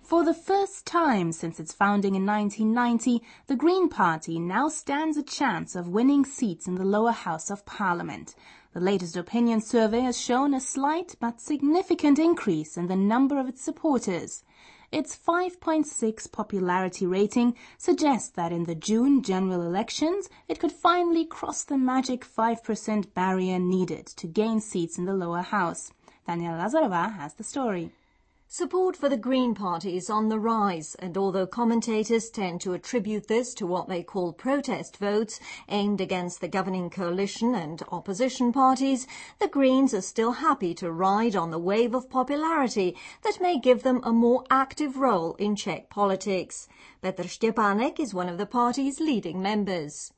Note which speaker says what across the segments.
Speaker 1: For the first time since its founding in 1990, the Green Party now stands a chance of winning seats in the lower house of Parliament. The latest opinion survey has shown a slight but significant increase in the number of its supporters. Its 5.6 popularity rating suggests that in the June general elections it could finally cross the magic 5% barrier needed to gain seats in the lower house. Daniela Lazarova has the story.
Speaker 2: Support for the Green Party is on the rise, and although commentators tend to attribute this to what they call protest votes aimed against the governing coalition and opposition parties, the Greens are still happy to ride on the wave of popularity that may give them a more active role in Czech politics. Petr Štěpánek is one of the party's leading members.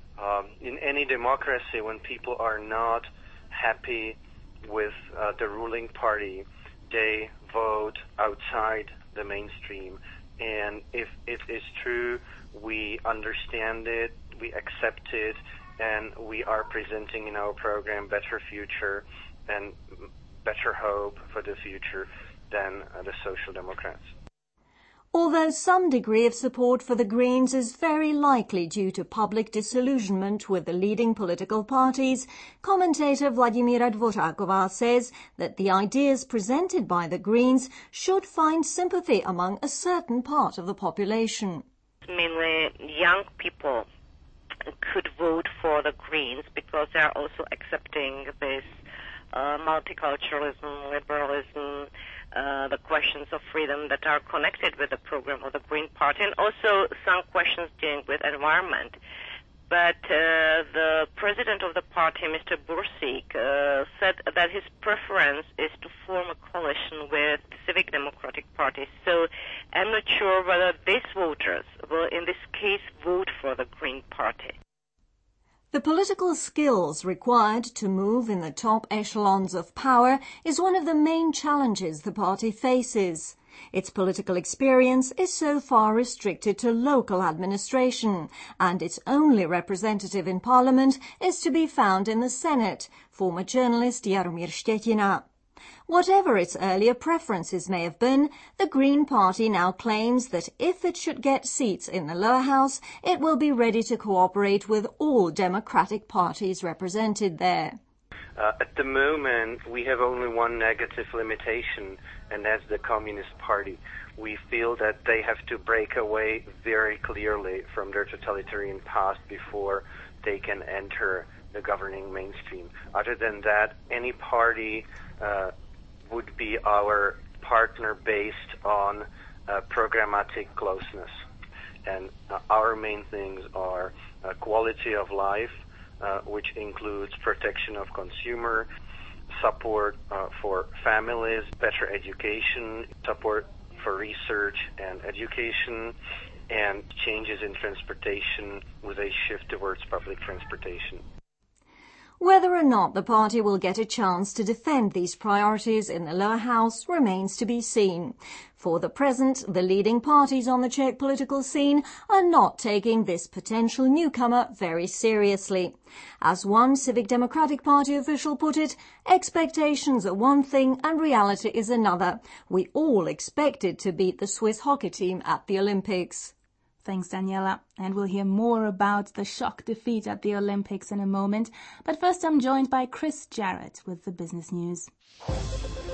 Speaker 3: In any democracy, when people are not happy with the ruling party, they vote outside the mainstream. And if it is true, we understand it, we accept it, and we are presenting in our program better future and better hope for the future than the Social Democrats.
Speaker 2: Although some degree of support for the Greens is very likely due to public disillusionment with the leading political parties, commentator Vladimíra Dvořáková says that the ideas presented by the Greens should find sympathy among a certain part of the population.
Speaker 4: Mainly young people could vote for the Greens because they are also accepting this multiculturalism, liberalism, the questions of freedom that are connected with the program of the Green Party, and also some questions dealing with environment. But the president of the party, Mr. Bursík, said that his preference is to form a coalition with civic democratic parties. So I'm not sure whether these voters will, in this case, vote for the Green Party.
Speaker 2: The political skills required to move in the top echelons of power is one of the main challenges the party faces. Its political experience is so far restricted to local administration, and its only representative in Parliament is to be found in the Senate, former journalist Jaromír Štětina. Whatever its earlier preferences may have been, the Green Party now claims that if it should get seats in the lower house, it will be ready to cooperate with all democratic parties represented there.
Speaker 3: At the moment, we have only one negative limitation, and that's the Communist Party. We feel that they have to break away very clearly from their totalitarian past before they can enter the governing mainstream. Other than that, any party would be our partner based on programmatic closeness. And our main things are quality of life, which includes protection of consumer, support for families, better education, support for research and education, and changes in transportation with a shift towards public transportation.
Speaker 2: Whether or not the party will get a chance to defend these priorities in the lower house remains to be seen. For the present, the leading parties on the Czech political scene are not taking this potential newcomer very seriously. As one Civic Democratic Party official put it, expectations are one thing and reality is another. We all expected to beat the Swiss hockey team at the Olympics.
Speaker 1: Thanks, Daniela. And we'll hear more about the shock defeat at the Olympics in a moment. But first I'm joined by Chris Jarrett with the business news.